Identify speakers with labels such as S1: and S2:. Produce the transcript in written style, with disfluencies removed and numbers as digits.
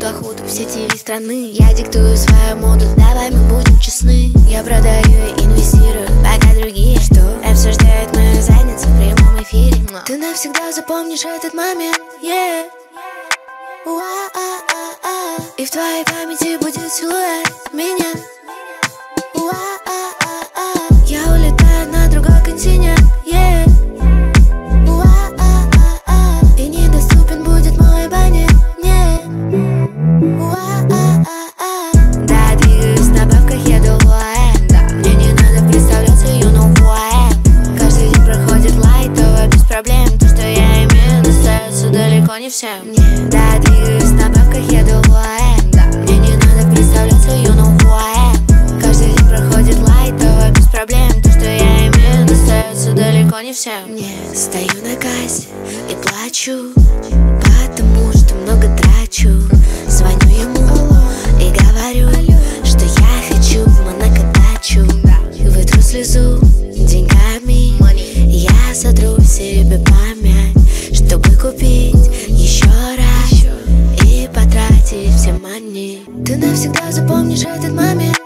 S1: доход в сети страны. Я диктую свою моду, давай мы будем честны. Я продаю и инвестирую, пока другие что обсуждают мою задницу в прямом эфире. Ты навсегда запомнишь этот момент, yeah. И в твоей памяти будет силуэт меня. Я улетаю на другой континент, yeah. И недоступен будет мой абонент, yeah. Да, двигаюсь на бабках, еду в ОМ. Мне не надо представляться, you know who I am. Каждый день проходит лайтово, без проблем. То, что я имею, достается далеко не всем. Да, двигаюсь на бабках, еду в ОМ. Мне не надо представляться, you know who I am. Каждый день проходит лайтово, без проблем. То, что я имею, достается далеко не всем. Стою на кассе и плачу, потому что много трачу. Звоню ему и говорю, что я хочу в Монако дачу. Вытру слезу деньгами, я сотру себе память, чтобы купить еще раз и потратить все money. Ты навсегда запомнишь этот момент,